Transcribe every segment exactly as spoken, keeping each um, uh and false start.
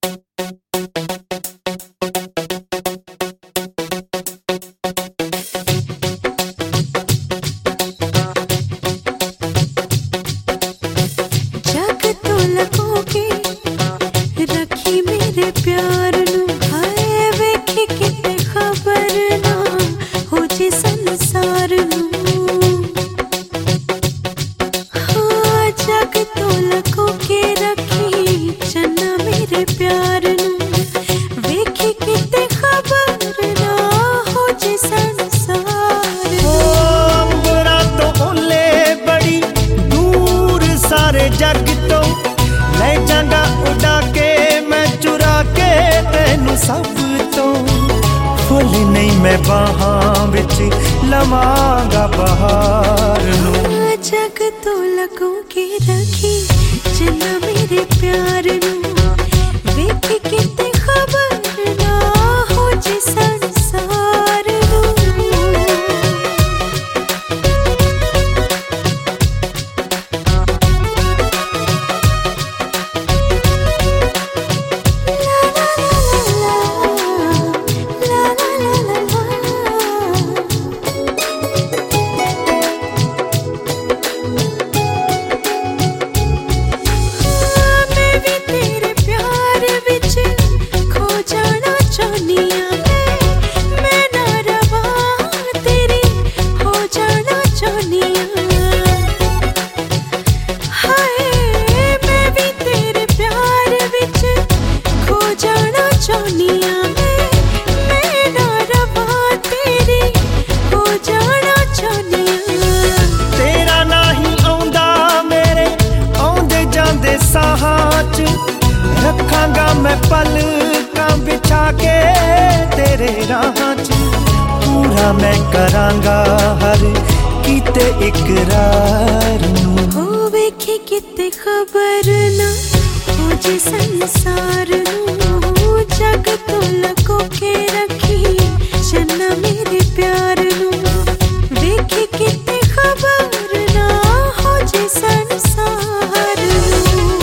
प्यार नू हाय वेखी किते खबर ना हो जे संसार नू। हाँ जग तो लको के रखी चन्ना मेरे प्यार नू वेखी किते खबर ना हो जे संसार नू। अंबरा तो ओले बड़ी दूर सारे जग तो ले जांगा उड़ा के मैं चुरा के तेनू सब तो फुल नहीं मैं बाहां विच लवांगा बहार नू। जग तो लगो के रखी चन्ना मेरे प्यार नू वेखी किते खबर ना हो जे संसार नू। रखांगा मैं पलकां बिछा के तेरे राहां च पूरा मैं करांगा हर किते इकरार नू। हो वेखी किते खबर ना हो जे संसार नू। जग तो लगो के रखी चन्ना मेरे प्यार नू वेखी किते खबर ना हो जे संसार नू।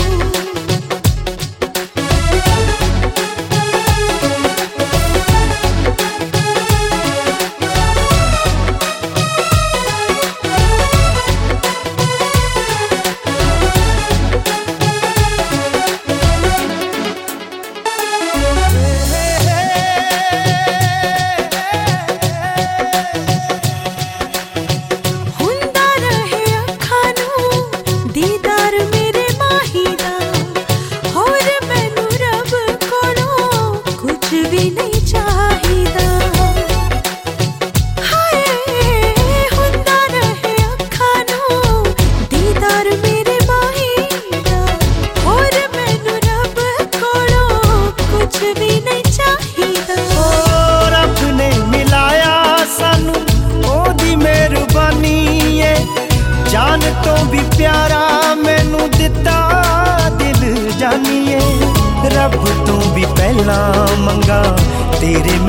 जान तो भी प्यारा मैनू दिता दिल जानिए रब तो भी पहला मंगा तेरे